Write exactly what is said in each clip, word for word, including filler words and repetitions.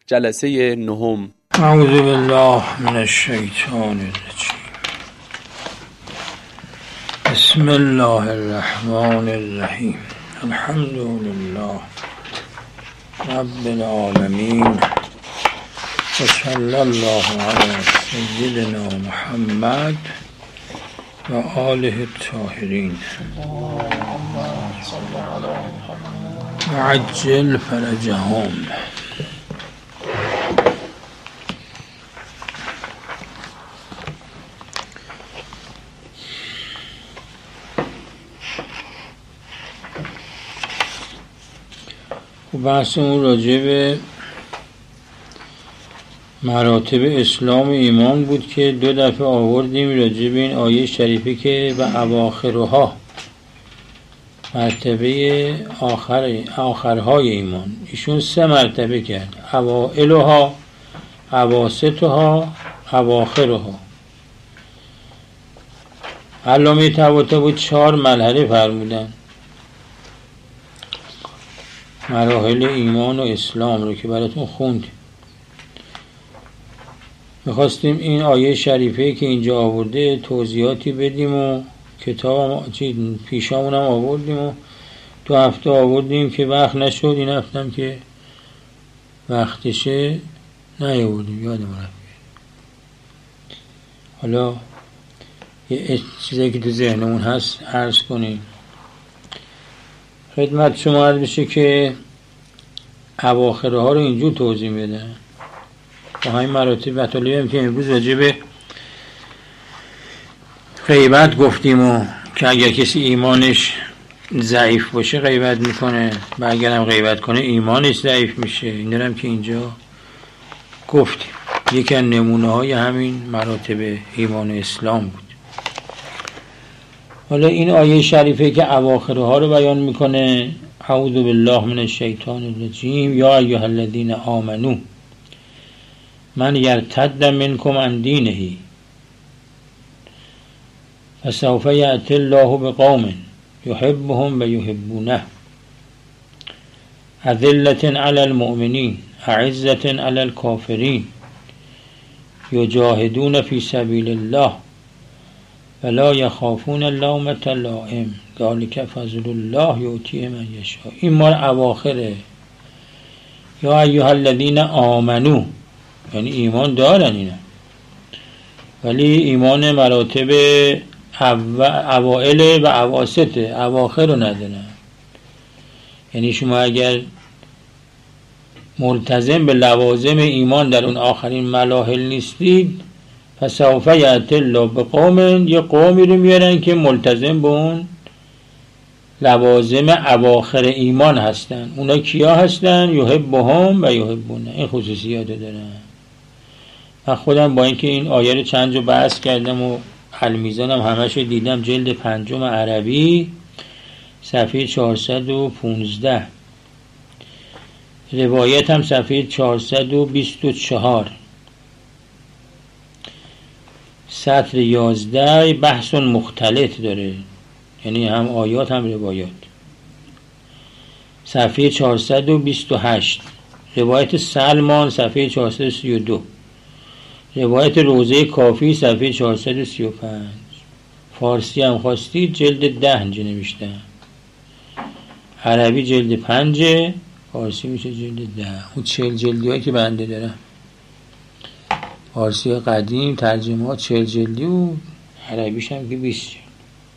جلسه نهم. اعوذ بالله من الشیطان الرجیم. بسم الله الرحمن الرحیم. الحمد لله رب العالمین و صلی الله علی سیدنا محمد و آله الطاهرین و عجل فرجهم. بحثمون راجع به مراتب اسلام و ایمان بود که دو دفعه آوردیم راجع به این آیه شریفه که به اواخرها، مرتبه آخر آخرهای ایمان، ایشون سه مرتبه کرد: اوائلها، اواسطها، اواخرها. علامه طباطبایی چهار مرحله فرمودن مراحل ایمان و اسلام رو که براتون خوندیم. میخواستیم این آیه شریفه که اینجا آورده توضیحاتی بدیم و کتاب هم پیشامون هم آوردیم و دو هفته آوردیم که وقت نشد. این هفتم که وقتشه نیاوردیم، یادم رفت. حالا یه چیزی که تو ذهنمون هست عرض کنیم خدمت شما عرض بشه که اواخره ها رو اینجور توضیح بدن با همین مراتب. مطالبی هم که امروز راجع به غیبت گفتیم و که اگر کسی ایمانش ضعیف باشه غیبت میکنه و اگر هم غیبت کنه ایمانش ضعیف میشه. این هم که اینجا گفتیم یکی از نمونه های همین مراتب ایمان اسلام بود. حالا این آیه شریفه که اواخره ها رو بیان میکنه: اعوذ بالله من الشیطان الرجیم یا ایها الذین آمنو من یرتد منکم عن دینه فسوف یأتی الله بقوم یحبهم و یحبونه اذلة علی المؤمنین اعزة علی الکافرین یجاهدون فی سبیل الله ولا یخافون لومة لائم ذلک فضل الله یؤتیه من یشاء. این مال اواخره. یا ایها الذین آمنو یعنی ایمان دارن اینا، ولی ایمان مراتب اوائل و اواسط، اواخر رو ندارن. یعنی شما اگر ملتزم به لوازم ایمان در اون آخرین مراحل نیستید فسوف یأتی الله بقوم، یه قومی رو میارن که ملتزم به اون لوازم اواخر ایمان هستن. اونا کیا هستن؟ یحبهم و یحبونه. این خصوصیات دارن. من خودم با اینکه این آیه رو چند جا بحث کردم و المیزانم همش دیدم، جلد پنجم عربی صفحه چهارصد و پانزده، روایت هم صفحه چهارصد و بیست و چهار، سطر یازده بحث مختلط داره، یعنی هم آیات هم روایات. صفحه چهارصد و بیست و هشت روایت سلمان صفحه چهارصد و سی و دو، روایت روضه کافی صفحه چهارصد و سی و پنج. فارسی هم خواستید جلد ده اینجا نوشتم، عربی جلد پنج، فارسی میشه جلد ده. اون چهل جلدی هایی که بنده دارم فارسی قدیم ترجمه ها چهل جلدی و عربیش هم که بیست جلد.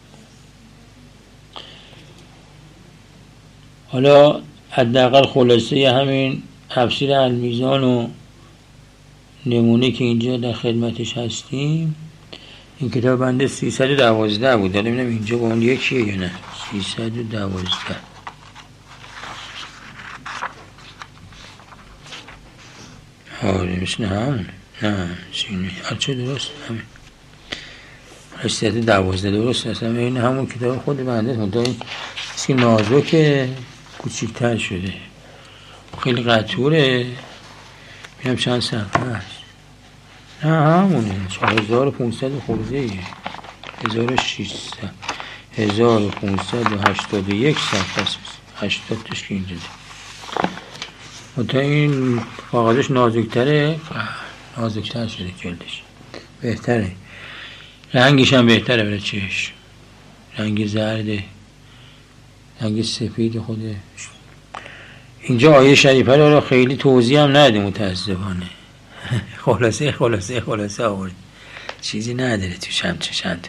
حالا حداقل خلاصه همین تفسیر المیزان و نمونه که اینجا در خدمتش هستیم، این کتاب بنده سیصد و دوازده بود. دارم ببینم اینجا با اون یکیه یا نه. سیصد و دوازده آره مثل همون. نه سینه هرچه درست همین سیصد و دوازده درست هست. این همون کتاب خود بنده منتها این که نازکه کوچیک‌تر شده، خیلی قطوره. ببینم چند صفحه هست. نه همونه چهار هزار و پانصد خورده هزار و ششصد هزار و پانصد و هشتاد و یک صفحه است. هشتاد تاش که اینجا تا این کاغذش نازکتره، نازکتر شده جلدش، بهتره، رنگش هم بهتره برای چشم، رنگ زرده، رنگ سفید خوده. اینجا آیه شریفه رو خیلی توضیح هم نده متاسفانه. خلاصه خلاصه خلاصه آورد، چیزی نداره تو شمچه شد.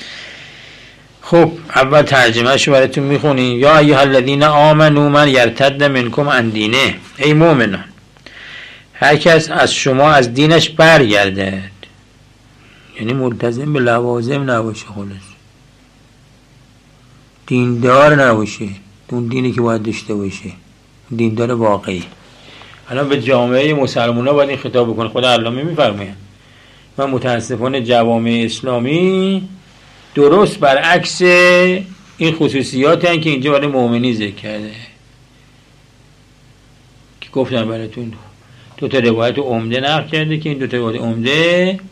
خب اول ترجمه شو براتون میخونیم. یا ایها الذین آمنوا من یرتد منکم عن دینه، ای مؤمنان هر کس از شما از دینش برگردد، یعنی ملتزم به لوازم نباشه، خلاص دیندار نباشه، اون دینی که باید داشته باشه، دیندار واقعی. الان به جامعه مسلمان ها باید این خطاب بکنه. خدا علامه میفرماید و متاسفانه جوامع اسلامی درست برعکس این خصوصیات هستند که اینجا برای مؤمنی ذکر کرده که گفتم براتون. دو تا روایت عمده نقل کرده که این دو تا روایت عمده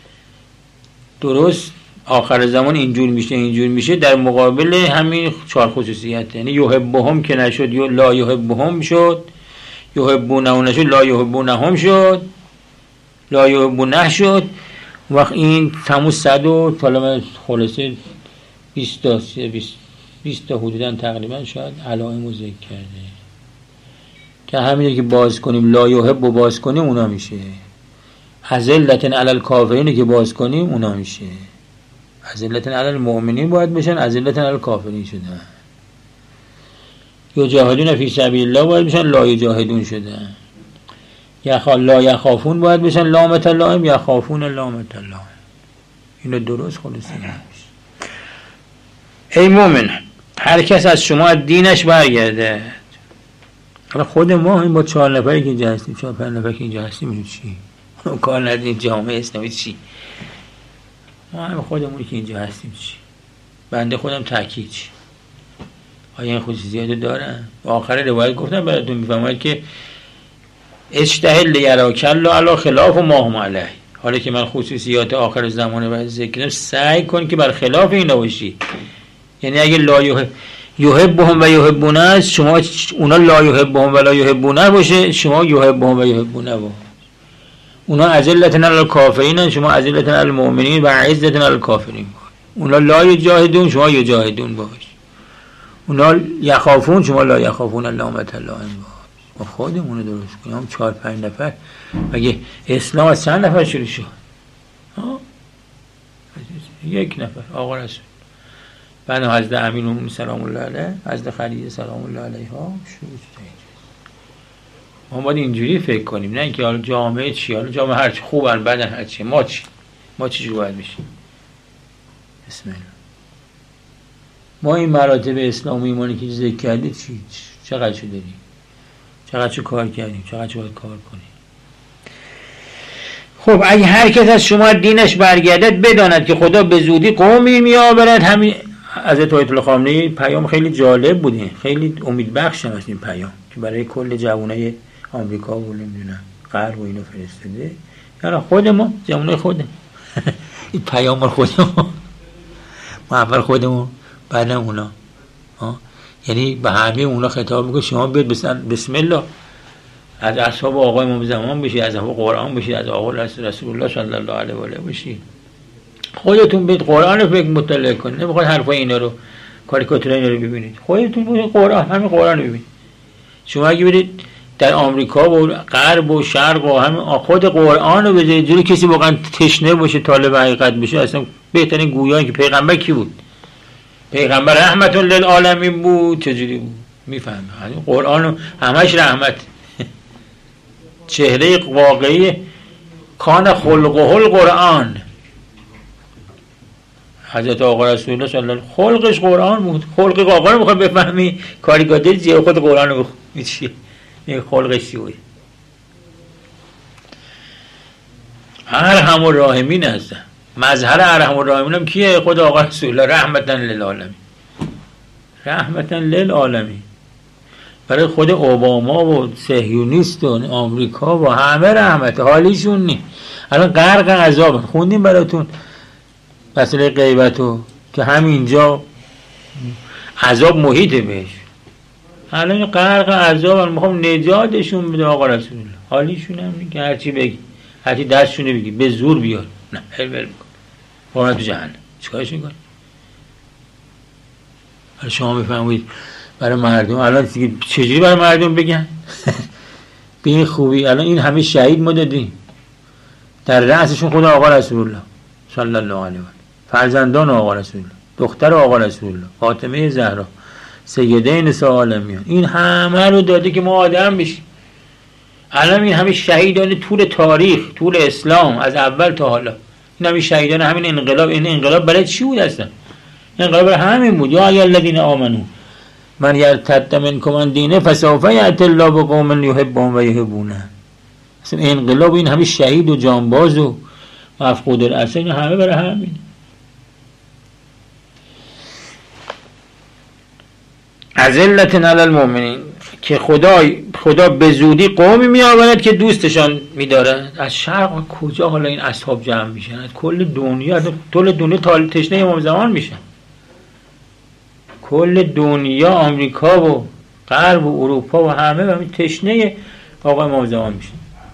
درست آخر زمان اینجور میشه اینجور میشه در مقابل همین چهار خصوصیت. یعنی یحبهم که نشد یا لا یحبهم شد، یحبونه نشد لا یحبونهم شد، لا یحبونه شد. وقت این تموز صد و طالما خلاصه بیست تا بیست تا حدوداً تقریبا شاید علائم رو ذکر کرده که همینه که باز کنیم لا یحب و باز کنیم اونا میشه، اذلة علی الکافرین که باز کنیم اونا میشه، اذلة علی المؤمنین باید بشن، اذلة علی الکافرین شدن. یجاهدون فی سبیل الله باید بشن، لا یجاهدون شدن. یخا لا یخافون باید بشن، لامت اللهم یخافون لامت اللهم. اینو درست خلاصه نمیشه. ای مومن هر کس از شما از دینش برگرده. حالا خود ما این با چهار نفری که اینجا هستیم، چهار پنج نفری که اینجا هستیم، اینو چی؟ کار نداریم جامعه اسلامی چی؟ ما هم خودمونی که اینجا هستیم چی؟ بنده خودم تاکید چی؟ آیا این خصوصیات دارن؟ و آخر روایت گفتم براتون میفهمید که اجتهد لیراک الله علی خلاف ما هم علیه. حالا که من خصوصیات آخر زمانه باید ذکر کردم، سعی کن که بر خلاف اینا باشی. یعنی اگه لا یحبهم و یحبونه است، شما اونا لا یحبهم و لا یحبونه باشه، شما یحبهم و یحبونه باشه. اونا اذلة علی الکافرین، شما اذلة علی المؤمنین و عزة علی الکافرین باش. اونا لا یجاهدون، شما یجاهدون باش. اونا یخافون، شما لا یخافون لامت اللهم باش. ما خودمون رو درست کنیم. هم چهار پنج نفر مگه اسلام از چند نفر شروع شد؟ ها؟ یک نفر آقا رسول، بعد حضرت امین سلام الله علیه، حضرت خدیجه سلام الله علیها شروع شد. ما باید اینجوری فکر کنیم، نه اینکه حالا جامعه چی، حالا جامعه هر چی خوبن بدن هر چی، ما چی؟ ما چی جو باید بشیم؟ بسم الله. ما این مراتب اسلام و ایمانی که ذکر کردی چی؟ چقدر چه داریم؟ چقدر چه کار کردیم؟ چقدر چه باید کار کنیم؟ خب اگه هر کس از شما دینش برگردد بداند که خدا به زودی قومی میآورد. همین حضرت آیت الله خامنه‌ای پیام خیلی جالب بوده، خیلی امیدبخش هم است این پیام که برای کل جوانای آمریکا و نمیدونم غرب و اینو فرستاده. یعنی خود ما جوانای خودم این پیام رو خودمون ما اول خودمون بعد اونا ها، یعنی به همه اونا خطاب میگه شما بیاد بسم الله از اصحاب آقای امام زمان بشید، از اصحاب قرآن بشید، از آقای رسول الله صلی الله علیه و آله بشید. خودتون بیاد قرآن رو فکر مطالعه کنید، نمیخواد حرفای اینا رو کاریکاتور اینا رو ببینید. خودتون بیاد قرآن، همین قرآن رو ببینید. شما اگه برید در آمریکا و غرب و شرق و همین خود قرآن رو بذارید جوری کسی واقعا تشنه باشه طالب حقیقت بشه، اصلا بهترین گویان که پیغمبر کی بود؟ پیغمبر رحمت للعالمین بود. چجوری بود؟ میفهمه قرآن رو همش رحمت. چهره واقعی کان خلقه القرآن. حضرت آقا رسول الله صلی الله علیه و خلقش قرآن بود. خلق آقا رو میخواد بفهمی، کاریکاتور چیه؟ خود قرآن رو بخونی چیه؟ این خلقش چیه؟ ارحم الراحمین هستن. مظهر ارحم الراحمین هم کیه؟ خود آقا رسول الله رحمتا للعالمین. رحمتا للعالمین. برای خود اوباما و صهیونیست و آمریکا و همه رحمت، حالیشون نی. الان غرق عذاب. خوندیم براتون مسئله غیبتو که همینجا عذاب محیطه بهش. الان غرق عذاب، میخوام نجاتشون بده آقا رسول الله. حالیشون هم میگه هرچی بگی، هرچی دستشونه بگی به زور بیار، نه هلول میکن برو تو جهنم. چیکارش میکنی؟ حالا شما بفهمید برای مردم الان چجوری برای مردم بگن به این خوبی؟ الان این همه شهید ما دادیم، در رأسشون خود آقا رسول الله صلی الله علیه و آله، فرزندان آقا رسول الله، دختر آقا رسول الله فاطمه زهرا، سیده نساء عالمیان، این همه رو داده که ما آدم بشیم. الان این همه شهیدان طول تاریخ، طول اسلام از اول تا حالا، این همه شهیدان همین انقلاب، این انقلاب برای چی بود اصلا؟ انقلاب برای همین بود. یا ای الذین آمنو من یرتد منکم عن دینه فسوف یأتی الله بقوم یحبهم و یحبونه. اصلا انقلاب این همه شهید و جانباز و مفقود الاصل همه برای همین. اذلة علی المؤمنین، که خدا خدا به زودی قومی می آورد که دوستشان می دارد. از شرق کجا حالا این اصحاب جمع میشن؟ از کل دنیا، کل دنیا تال تشنه امام زمان میشن. کل دنیا، آمریکا و غرب و اروپا و همه و همین تشنه آقا امام زمان میشن.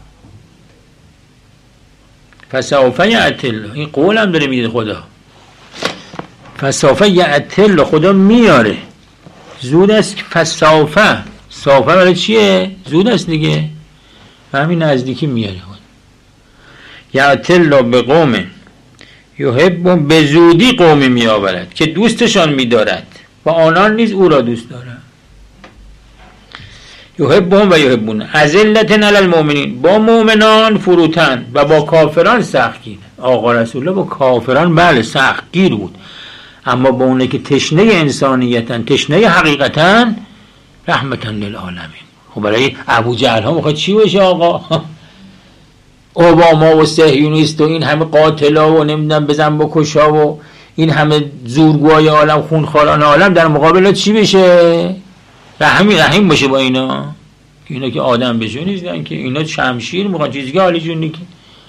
فسوف یأتی الله، این قول هم داره میده خدا، فسوف یأتی الله، خدا میاره زود است. فسوف، سوف برای چیه؟ زود است دیگه، همین نزدیکی میاره. یأتی الله بقوم یحبهم، به زودی قومی میآورد که دوستشان میدارد و آنان نیز او را دوست دارند. یحبهم و یحبونه. اذلة علی المؤمنین، با مؤمنان فروتن و با کافران سختگیر. آقا رسول الله با کافران بله سختگیر بود، اما با اونه که تشنه انسانیتن، تشنه حقیقتن، رحمتا للعالمین. خب برای ابو جهل ها میخواد چی بشه آقا؟ اوباما و صهیونیست و این همه قاتلا و نمیدونم بزن بکشا و این همه زورگوهای عالم، خونخواران عالم، در مقابل چی بشه؟ رحمی رحیم باشه با اینا. اینا که آدم بشه نیستن که، اینا شمشیر میخوان، چیزی که حالی جون نیکی،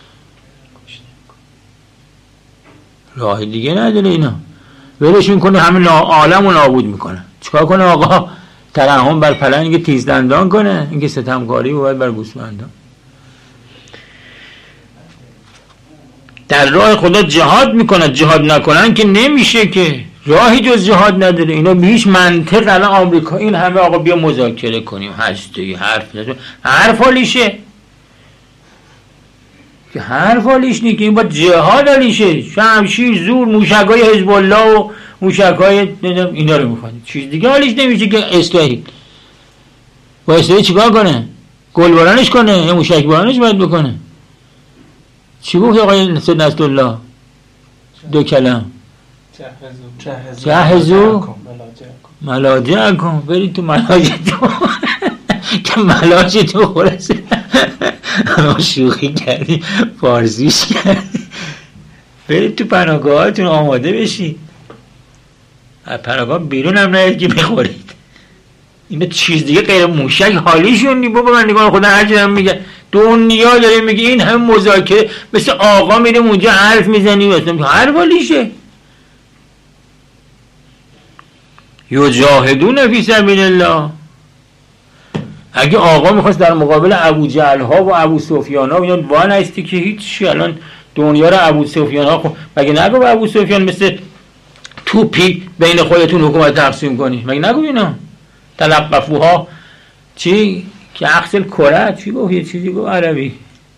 راه دیگه نداره. اینا ولشون کنه، همین عالم رو نابود میکنه. چیکار کنه آقا؟ ترحم بر پلنگ تیزدندان کنه، اینکه ستمکاری بود بر گوسفندان. در راه خدا جهاد میکنن، جهاد نکنن که نمیشه، که راهی جز جهاد نداره. اینا به هیچ منطق الان آمریکا این همه آقا بیا مذاکره کنیم، هستی حرف نزد، حرف حالیشه که حرف حالیش نیست، که این باید جهاد حالیشه. شمشیر، زور، موشکای حزب الله و موشکای اینا رو میخواد، چیز دیگه حالیش نمیشه. که اصلاحی با اصلاحی چیکار کنه؟ گل بارانش کنه یا موشک بارانش باید بکنه؟ چی گفت آقای سید نصرالله؟ دو کلم جهزو ملاجعکم، برید تو ملاجعتون که ملاجعتون خورسه. شوخی کردی، فارزیش کردی. برید تو پناهگاهاتون آماده بشید، از پناهگاه بیرون هم نهید که بخورید. اینا چیز دیگه غیر موشک حالیشون نی. بابا من نگاه خدا هر جا میگه دنیا داره میگه این هم مذاکره، مثل آقا میره اونجا حرف میزنی مثلا حرف حالیشه. یجاهدون فی سبیل الله. اگه آقا میخواست در مقابل ابو جهل ها و ابو سفیان ها، اینا وان هستی که هیچی الان دنیا رو ابو سفیان ها، خب مگه نگو ابو سفیان مثل توپی بین خودتون حکومت تقسیم کنی؟ مگه نگو اینا تلقفوها چی که اخسل کره چی گفت؟ یه چیزی گفت عربی،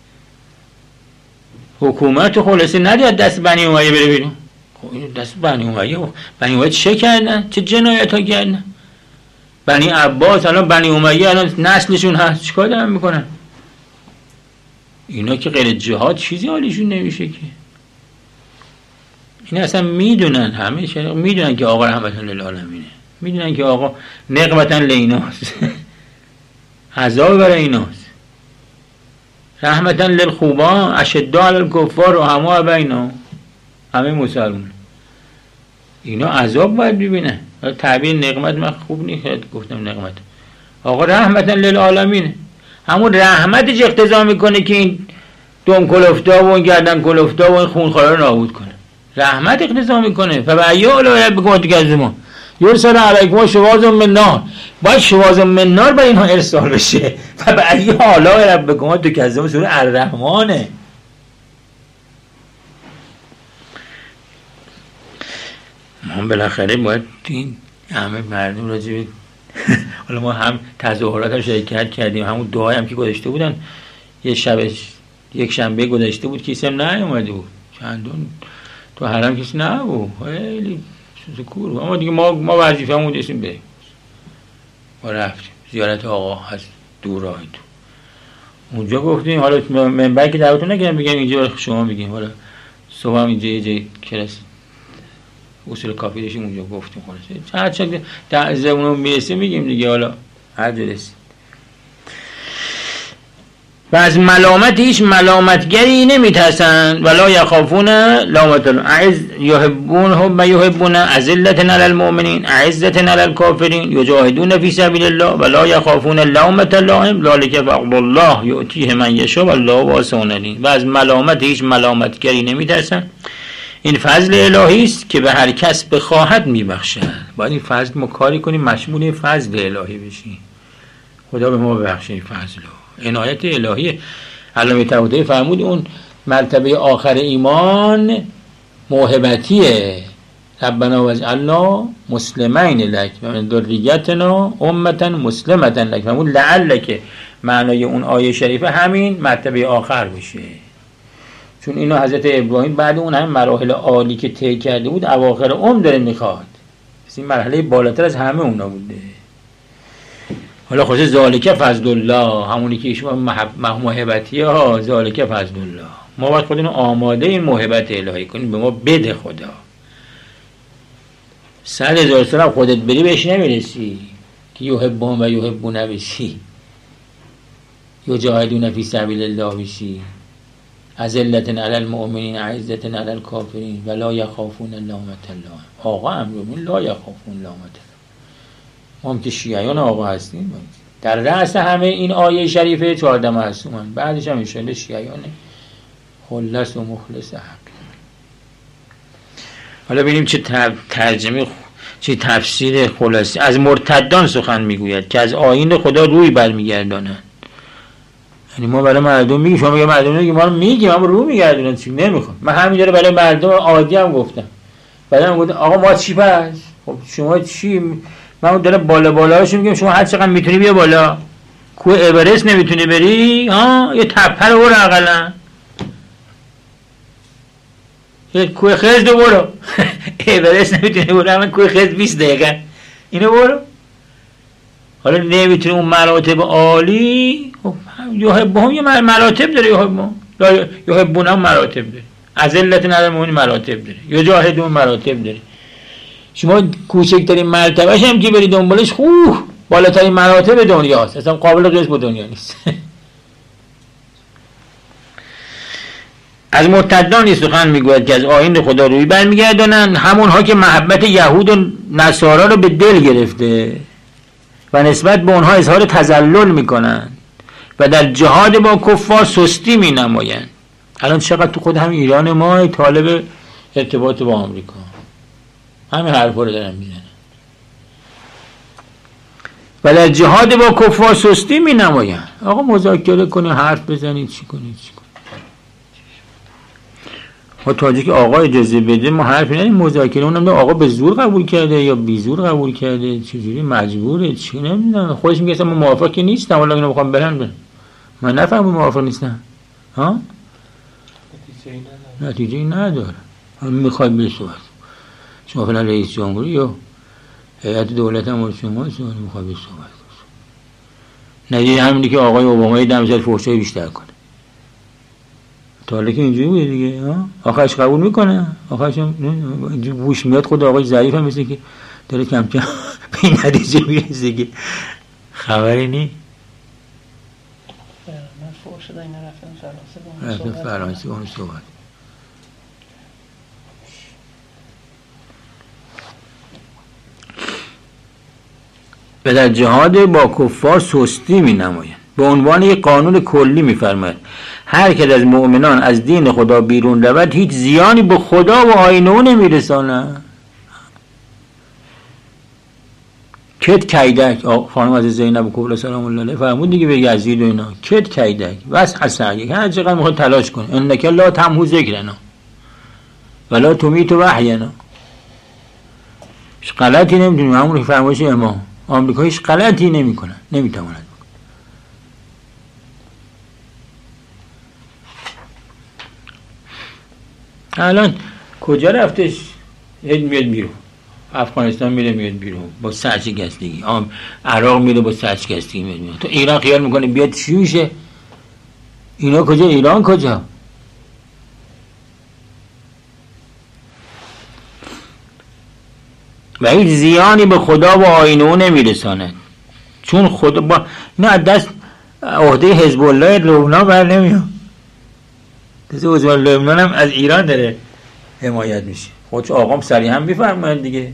حکومت خلاصه ندید دست بنی امیه بره بیرون. خب دست بنی امیه، بنی امیه چه کردن؟ چه جنایت ها کردن؟ بنی عباس الان بنی امیه الان نسلشون هست، چیکار دارن میکنن؟ اینا که غیر جهاد چیزی حالیشون نمیشه که. اینا اصلا میدونن، همه شرق میدونن که آقا رحمتا للعالمینه، میدونن که آقا نقمتا لیناست، عذاب برای ایناست، رحمتا للخوبان، اشداء علی الکفار و همه بینا، همه مسلمون. اینا عذاب باید ببینه. تعبیر نقمت من خوب نیست گفتم نقمت، آقا رحمتا للعالمینه. همون رحمتش اقتضا میکنه که این دم کلفتا و این گردن کلفتا و این خونخوارا رو نابود کنه. رحمت اقتضا میکنه. فبأی آلاء ربکما تکذبان. یرسل علیکم شواظ من نار، باید شواظ من نار به اینها ارسال بشه. و به ای آلاء ربکما تکذبان، سوره الرحمنه. ما بالاخره باید این همه مردم راجع به حالا ما هم تظاهرات هم شرکت کردیم، همون دعایی هم که گذاشته بودن یه شبش یک شنبه گذاشته بود کسی هم نیومده بود، چندون تو حرم کسی نبود، خیلی سکور بود. اما دیگه ما ما وظیفه‌مون داشتیم بریم، ما رفتیم زیارت آقا از دور راه تو اونجا گفتیم. حالا منبر که دعوتون نکردم بگم اینجا شما بگیم، حالا صبح هم اینجا یه جای کلاس اصول کافی داشتیم اونجا گفتیم. خلاص هر چقدر در اونو میرسه میگیم دیگه، حالا هر جا رسید. و از ملامت هیچ ملامتگری نمیترسن. ولا یخافون لامت الله اعز یحبون هم یحبون اذلة علی المؤمنین اعزة علی الکافرین یجاهدون فی سبیل الله ولا یخافون لامت لائم ذلک فضل الله یؤتیه من یشاء والله واسع علیم. و از ملامت هیچ ملامتگری نمیترسن. این فضل الهی است که به هر کس بخواهد میبخشد. باید این فضل ما کاری کنیم مشمول این فضل الهی بشیم. خدا به ما ببخشه این فضل و عنایت الهی. علامه طباطبایی فرمود اون مرتبه آخر ایمان موهبتیه. ربنا واجعلنا مسلمین لک و من ذریتنا امه مسلمه لک. فرمود لعلک معنای اون آیه شریفه همین مرتبه آخر بشه، چون اینو حضرت ابراهیم بعد اون هم مراحل عالی که طی کرده بود اواخر عمر داره میخواد. این مرحله بالاتر از همه اونا بوده. حالا خود ذالک فضل الله، همونی که شما محبتی ها، ذالک فضل الله. ما باید خودمون آماده این محبت الهی کنیم، به ما بده خدا. صد هزار سال خودت بری بهش نمیرسی که یحبون و یحبون بشی، یجاهدون فی سبیل الله بشی، اذلة علی المؤمنین اعزة علی الکافرین ولا یخافون لامت الله. آقا امرمون لا یخافون لامت الله. ما هم که شیعیان آقا هستیم، در رأس همه این آیه شریفه چهارده معصومن، بعدش هم انشاءالله شیعیان خلص و مخلص حق. حالا ببینیم چه ترجمه چه تفسیر خلاصی. از مرتدان سخن میگوید که از آیین خدا روی برمیگردانند. یعنی ما برای مردم میگیم، شما میگه مردم میگه ما رو میگیم اما رو میگردونن چی نمیخوام. من همینجوری برای مردم عادی هم گفتم. بعدم گفتم آقا ما چی پس؟ خب شما چی؟ من اون دارم بالا بالاش میگم شما هر چقدر میتونی بیا بالا. کوه اورست نمیتونی بری؟ ها یه تپه رو برو اقلا. یه کوه خز رو برو. اورست نمیتونی برو، اما کوه خز بیست دقیقه. اینو برو. حالا نمیتونی اون مراتب عالی، خب یحبون یه مراتب داره، یحبون یحبون هم مراتب داره، اذلة علی المؤمنین مراتب داره، یجاهدون مراتب داره. شما کوچکترین مرتبهش هم که بری دنبالش خوب بالاترین مراتب دنیاست، اصلا قابل قیاس با دنیا نیست. از مرتدان سخن میگوید که از آیین خدا روی برمیگردانند، همونها که محبت یهود و نصارا رو به دل گرفته و نسبت به اونها اظهار تذلل میکنند و در جهاد با کفار سستی می نمایند. الان چقدر تو خود هم ایران ما طالب ارتباط با آمریکا همین حرفا رو دارن میزنن و در جهاد با کفار سستی می نمایند. آقا مذاکره کنی، حرف بزنی، چی کنی چی کنی. ما تاجی که آقا اجازه بده ما حرف نزنیم، مذاکره. اونم آقا به زور قبول کرده یا بی زور قبول کرده، چجوری مجبوره، چی نمیدونم. خودش میگه اصلا من موافق نیستم، والا اینو میخوام برن برن. من نفهمم موافق نیستم. ها؟ نتیجه ای نداره. حالا میخوای بری صحبت. شما فعلا رئیس جمهوری یا هیئت دولت هم شما شما میخوای بری صحبت کنی. نتیجه همینه که آقای اوباما دم زد فرصت بیشتر کنه. تا حالا که اینجوری بوده دیگه. ها؟ آخرش قبول میکنه. آخرش هم بوش میاد. خود آقای ظریف هم مثل که داره کم کم به این نتیجه میرسه که خبری نی. من فوش شده این رفتم فرانسه رفتم فرانسه اون صحبت. و در جهاد با کفار سستی می نمایند. به عنوان یک قانون کلی می فرماید هر که از مؤمنان از دین خدا بیرون رود هیچ زیانی به خدا و آیین او نمی رساند. کت کیدک. خانم از زینب کبرا سلام الله علیها فرمود دیگه به یزید و اینا کت کیدک بس عصایک، هر چقدر میخواد تلاش کنه، انک لا تمحو ذکرنا ولا تمیت وحینا. هیچ غلطی نمیتونیم، همون که فرمایش امام آمریکا هیچ غلطی نمیکنن، نمیتواند. الان کجا رفتش؟ هد میاد بیرون، افغانستان میره میاد بیرون با سرشکستگی، عراق میره با سرشکستگی میاد بیرون. تو ایران خیال میکنه بیاد چی میشه؟ اینا کجا؟ ایران کجا؟ و هیچ زیانی به خدا و آیین او نمیرساند، چون خدا با نه دست عهده حزب الله لبنان بر نمیاد. حزب الله لبنان هم از ایران داره حمایت میشه. خودش آقام صریحا میفرماید دیگه.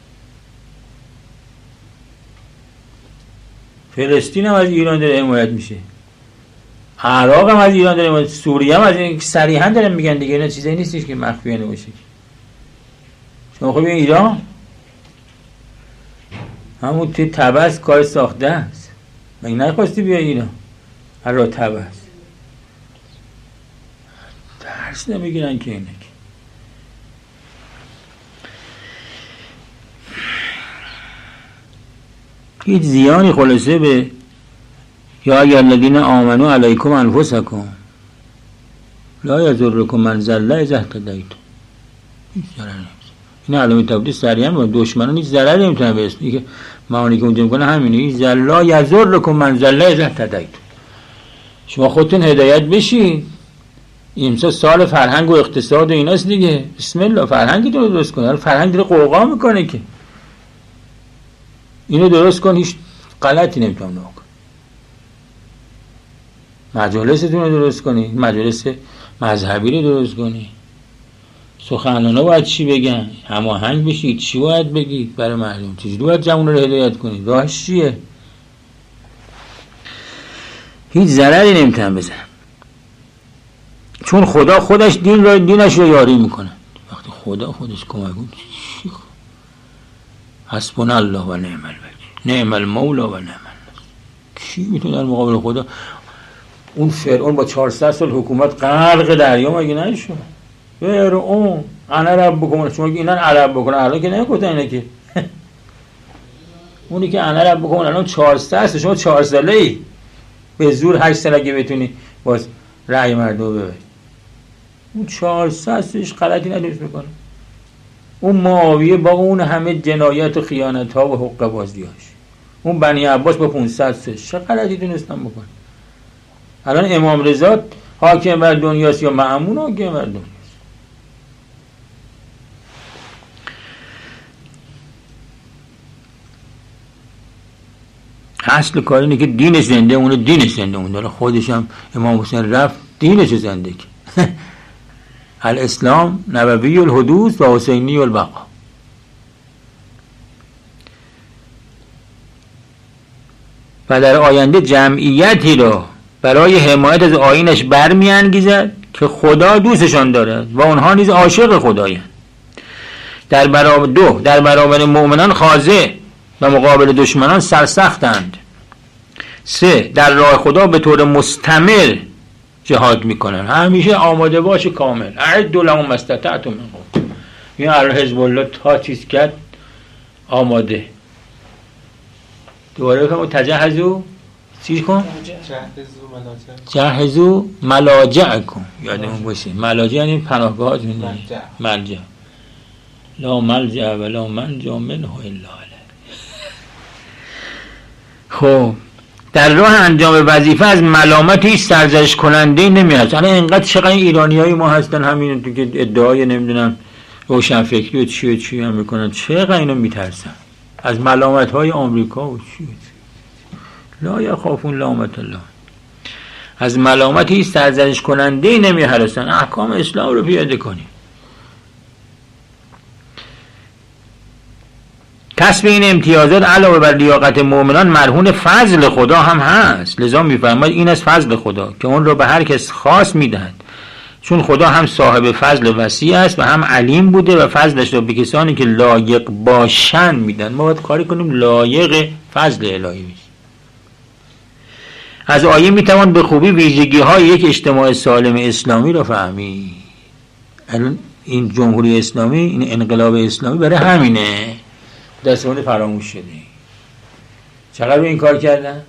فلسطین هم از ایران داره حمایت میشه، عراق هم از ایران داره حمایت، سوریه هم از این صریحا داره میگن دیگه. اینا چیزایی نیستش که مخفیانه باشه. شما خب ایران همون توی طبس کار ساخته است، مگه نخواستی بیا ایران؟ هر را طبس درس نمیگیرن که اینه. هیچ زیانی خلاصه به یا ای الذین آمنوا علیکم انفسکم لا یضرکم من ضل اذا اهتدیتم. هیچ ضرری نیست. این علامه توحید سریعا با دشمنان هیچ ضرری نمیتونه برسونه. اینکه معانی که اونجا میکنه همینه، هیچ ضل لا یضرکم من ضل اذا اهتدیتم. شما خودتون هدایت بشید. امسا سال فرهنگ و اقتصاد و ایناست دیگه. بسم الله فرهنگتون رو درست کنید. فرهنگ داره قوقا میکنه که اینو درست کن، هیچ غلطی نمیتونم نکن. مجالستون رو درست کنی، مجالس مذهبی رو درست کنی. سخنانا باید چی بگن، هماهنگ بشید، چی باید بگید برای مردم، چجوری باید جمعون رو هدایت کنید، راهش چیه. هیچ ضرری نمیتونم بزن، چون خدا خودش دین رو دینش رو یاری میکنه. وقتی خدا خودش کمک کنه حسبنا الله و نعم الوکیل نعم المولا و نعم النصیر. کی میتونه در مقابل خدا؟ اون فرعون با چهارصد سال حکومت غرق دریا مگه نشد؟ فرعون انا ربکم، شما که اینا عرب بکنه الان که نمیگفتن اینه که اونی که انا ربکم الان چهارصد سال، شما چهار ساله ای به زور هشت سال اگه بتونی باز رأی مردم ببری. اون چهارصد سالش غلطی ندوست میکنه. اون معاویه با اون همه جنایت و خیانت ها و حقوق بازیاش، اون بنی عباس با پانصد سال چه غلطی دونستن بکنه. الان امام رضا حاکم بر دنیاست یا مأمون حاکم بر دنیاست؟ اصل کار اینه که دینش زنده اونه، دینش زنده اون داره. خودش هم امام حسین رفت دینش زنده که الاسلام نبوی الحدوث و حسینی البقا. و در آینده جمعیتی را برای حمایت از آیینش برمی‌انگیزد که خدا دوستشان دارد و اونها نیز عاشق خدایند. در برابر دو در برابر مؤمنان خاضع و مقابل دشمنان سرسختند. سه در راه خدا به طور مستمر جهاد میکنن، همیشه آماده باش کامل. اعدوا لهم ما استطعتم من قوة. این الان حزب الله تا چیز کرد آماده. دوباره بگم تجهزوا چیز کن، جهزوا ملاجعکم. یادمون باشه ملاجع یعنی پناهگاهاتون، ملجع. لا ملجع ولا منجا منه الا الیه. خب در راه انجام وظیفه از ملامت هیچ سرزنش کننده نمیاد. الان اینقدر چقدر ایرانیای ما هستن همین تو که ادعای نمیدونم روشن فکری و چی و چی هم میکنن، چقدر اینا میترسن از ملامت های آمریکا و چی و چی. لا یخافون لامت الله. از ملامت هیچ سرزنش کننده نمیهرسن. احکام اسلام رو پیاده کنیم. کسب این امتیازات علاوه بر لیاقت مؤمنان مرهون فضل خدا هم هست. لذا میفرماید این از فضل خدا که اون رو به هر کس خاص میدهد چون خدا هم صاحب فضل وسیع است و هم علیم بوده و فضلش را به کسانی که لایق باشن میدن. ما باید کاری کنیم لایق فضل الهی بشیم. از آیه میتوان به خوبی ویژگی های یک اجتماع سالم اسلامی را فهمید. الان این جمهوری اسلامی، این انقلاب اسلامی برای همینه، دستمون فراموش شده. چقدر به این کار کردن؟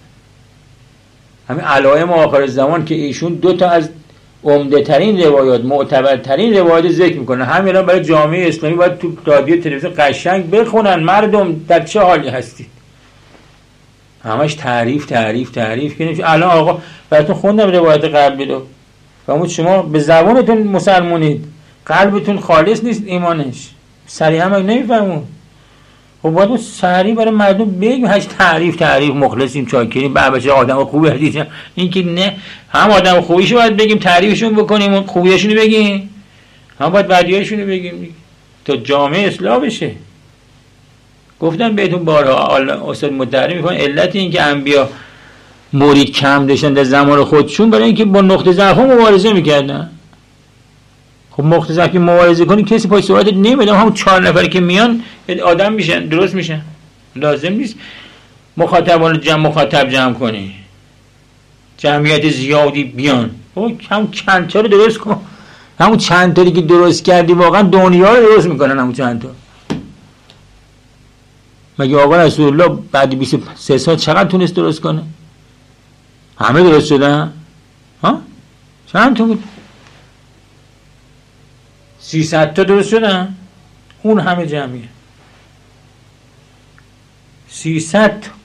همین علائم آخر زمان که ایشون دو تا از عمده ترین روایات، معتبرترین روایات ذکر میکنه، همین الان برای جامعه اسلامی باید تو رادیو تلویزیون قشنگ بخونن مردم در چه حالی هستید. همش تعریف تعریف تعریف کنیم. الان آقا براتون خوندم روایت قبلی رو، فرمود شما به زبانتون مسلمونید، قلبتون خالص نیست ایمانش، صریحا مگه نمیفهمون؟ خب باید سریع برای مردم بگیم، هش تعریف تعریف مخلصیم چاکریم به بچه آدم خوبی هستید. این که نه، هم آدم خوبیشو باید بگیم، تعریفشون بکنیم، خوبیشونو بگیم، هم باید بدیاشونو بگیم تا جامعه اصلاح بشه. گفتم بهتون بارها، استاد متحری میکنن علت این که انبیا مرید کم داشتن در زمان خودشون برای اینکه با نقطه ضعف مبارزه میکردن. خب نقطه ضعف که مبارزه کنی کسی پای سرعتت نمیده، همون چهار نفری که میان آدم میشن، درست میشن. لازم نیست مخاطبان جمع مخاطب جمع کنی، جمعیت زیادی بیان. خب همون چند تا رو درست کن، همون چند تایی که درست کردی واقعا دنیا رو درست میکنن. همون چند تا مگه آقا رسول الله بعد بیست و سه سال چقدر تونست درست کنه؟ همه درست شدن؟ ها؟ چند تا بود؟ سیصد تا درست شدن؟ اون همه جمعیه سیصد تا.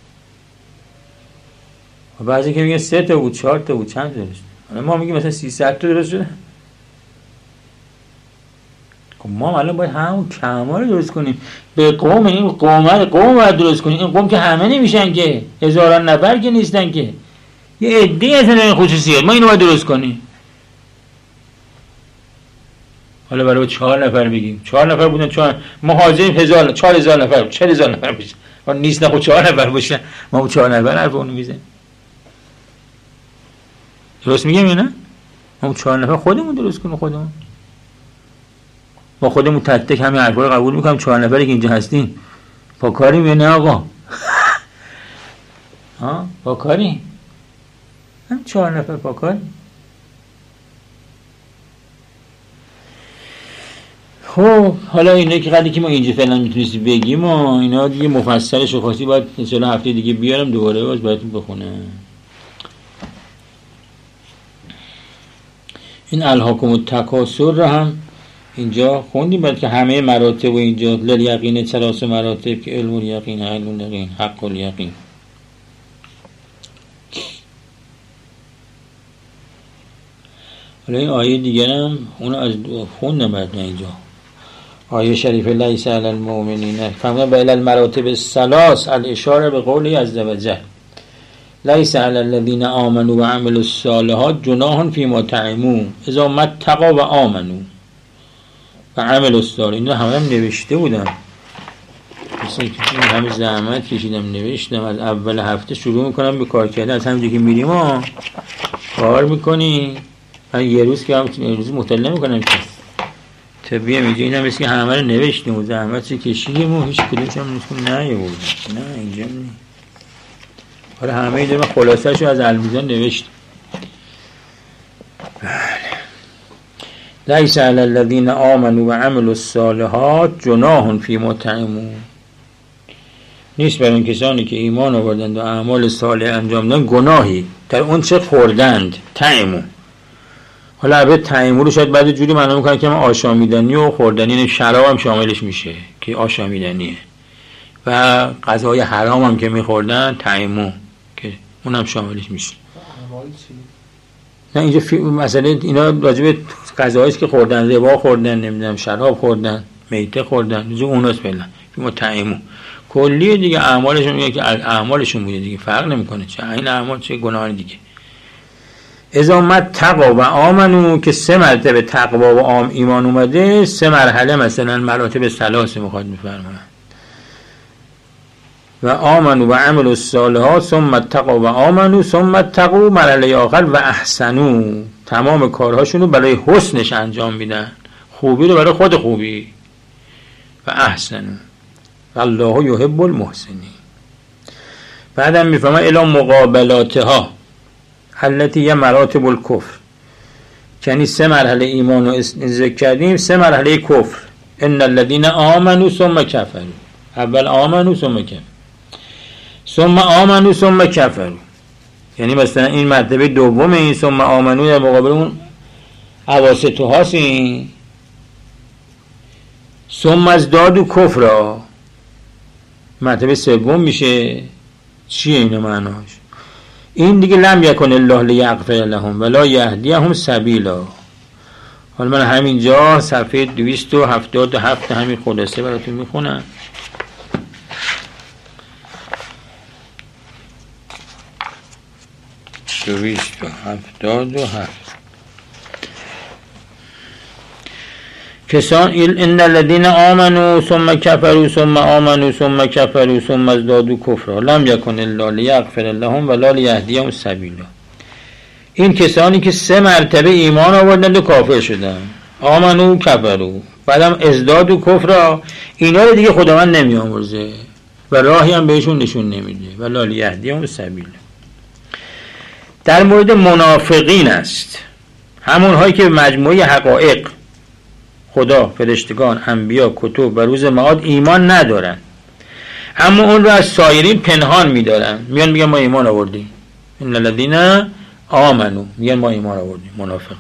و بعضی که میگه سه تا بود، چهار تا بود، چند تا درست شد؟ ما میگیم مثلا سیصد تا درست شده. ما الان باید همون کمال درست کنیم. به قوم این قوم قوم باید درست کنیم. این قوم که همه نمیشن که، هزاران نفر که نیستن که، یه عده از این خصوصیات، ما اینو باید درست کنیم. حالا برای چهار نفر بگیم، چهار نفر بودن، چهار ما حاضریم هزار چهار هزار نفر چهل هزار نفر بشن، ما نیست نخو چهار نفر باشن، ما اون چهار نفر حرف اونو میزنیم. درست میگم یا نه؟ ما اون چهار نفر خودمون درست کنیم. خودمون ما خودمون تک تک همین حرفا رو قبول میکنم. چهار نفری که اینجا هستیم پاکاریم یا نه آقا؟ ها پاکاریم؟ هم چهار نفر پاکاریم. خب حالا اینه که قدری که ما اینجا فعلا میتونستی بگیم و اینا دیگه مفصلش و خاصی باید انشاءالله هفته دیگه بیارم دوباره باز براتون بخونم. این الهاکم التکاثر رو هم اینجا خوندیم، باید که همه مراتب و اینجا للیقین ثلاث مراتب که علم الیقین، علم الیقین، حق الیقین. حالا این آیه دیگر هم اونو از خوندم براتون اینجا. آیه شریف لیس علی المؤمنین فهمون به المراتب الثلاث الاشاره به قولی عز وجل لیس علی الذین آمنوا و عملوا الصالحات جناح فیما طعموا اذا ما اتقوا و آمنوا و عملوا الصالحات. اینا همه هم نوشته بودم، مثلا که این همه زحمت کشیدم نوشتم. از اول هفته شروع میکنم به کار کردن، از همونجا که میریم ها کار میکنی. من یه روز که هم یه روز مطالعه میکنم که طبیعه میگه این هم مثل که همه رو نوشتیم و زحمت کشیدیم و هیچ کدومش هم نشکن نه یه بودیم. نه اینجا نی حالا همه این من خلاصه شو از المیزان نوشتیم. لیس علی الذین آمنوا و عملوا الصالحات جناح فیما طعموا. نیست برای اون کسانی که ایمان آوردند و اعمال صالح انجام دادند گناهی در اون چه خوردند. طعموا حالا البته طعموا رو شاید بعد جوری معنا میکنن که آشامیدنی و خوردنی، یعنی شراب هم شاملش میشه که آشامیدنیه، و غذای حرام هم که میخوردن طعموا که اونم شاملش میشه. نه اینجا مثلا اینا راجع به غذاهایی که خوردن، ربا خوردن، نمیدونم شراب خوردن، میته خوردن، اینجا اوناست فعلا که مطعمو کلیه دیگه. اعمالشون میگه که اعمالشون بوده دیگه، فرق نمیکنه چه این اعمال چه گناه دیگه. اذا ما تقوا و آمنو که سه مرتبه تقوا و آم ایمان اومده، سه مرحله مثلا مراتب ثلاثه میخواد میفرمایند. و آمنو و عملوا الصالحات ثم اتقوا و آمنو ثم اتقوا مرحله آخر و احسنو تمام کارهاشون رو برای حسنش انجام میدن، خوبی رو برای خود خوبی. و احسن الله یحب المحسنین. بعدم میفهمه الی مقابلاتها التي هي مراتب الکفر، یعنی سه مرحله ایمان رو ذکر کردیم، سه مرحله کفر. ان الذين آمنوا ثم كفروا، اول آمنوا ثم کفروا، ثم آمنوا ثم کفروا، یعنی مثلا این مرتبه دومه این ثم آمنوا در مقابل اون اواسطه هاست. این ثم ازدادوا کفرا مرتبه سوم میشه. چیه اینو معناش؟ این دیگه لم یکن الله لیغفر لهم ولا یهدیهم سبیلا. حالا من همینجا صفحه دویست و هفتاد و هفت همین خلاصه براتون میخونم. دویست و هفتاد و هفت کسان ان الذين آمنوا ثم كفروا ثم آمنوا ثم كفروا ثم ازدادوا كفرا لم يكن الا ليغفر لهم ولا ليهديهم سبيلا. این کسانی که سه مرتبه ایمان آوردند و کافر شدن، آمنو کفرو، بعدم ازداد و کفر، اینا رو دیگه خداوند نمیآمرزه و راهی هم بهشون نشون نمیده. ولا لیهدیهم سبیلا. در مورد منافقین است، همون هایی که مجموعه حقایق خدا، فرشتگان، انبیا، کتب و روز معاد ایمان ندارن، اما اون رو از سایرین پنهان میدارن، میان میگن ما ایمان آوردیم. ان الذين آمنو، میگن ما ایمان آوردیم. منافقین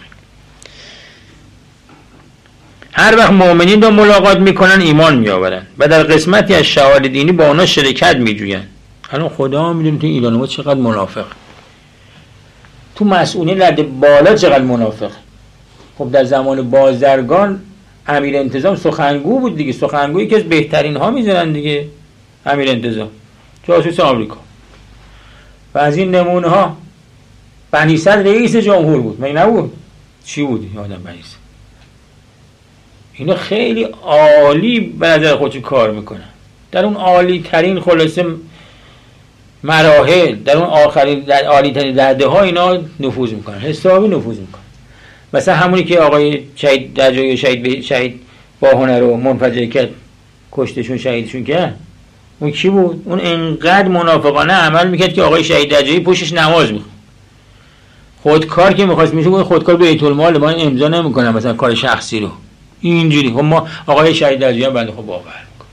هر وقت مؤمنین رو ملاقات میکنن ایمان میآورن و در قسمتی از شعائر دینی با اونا شرکت میجوین. الان خدا میدونه تو ایران ما چقدر منافق، تو مسئولین رد بالا چقدر منافق. خب در زمان بازرگان امیر انتظام سخنگو بود دیگه، سخنگویی که از بهترین ها میذارن دیگه. امیر انتظام جاسوس آمریکا و از این نمونه ها. بنی صدر رئیس جمهور بود، مگه نبود؟ چی بود این آدم بنی صدر؟ اینا خیلی عالی به نظر خودشون کار میکنن، در اون عالی ترین خلاصه مراحل، در اون آخرین در عالی ترین رده ها اینا نفوذ میکنن، حسابی نفوذ میکنن. مثلا همونی که آقای شهید در جای شهید شهید با هنر رو منفجر کرد، کشتشون، شهیدشون کرد، اون کی بود؟ اون انقدر منافقانه عمل میکرد که آقای شهید در جایی پشتش نماز میخوند. خودکار که میخواست میشه بود خودکار به بیت المال ما امضا نمیکنن مثلا کار شخصی رو اینجوری. خب ما آقای شهید در جایی بنده خب باور میکنه.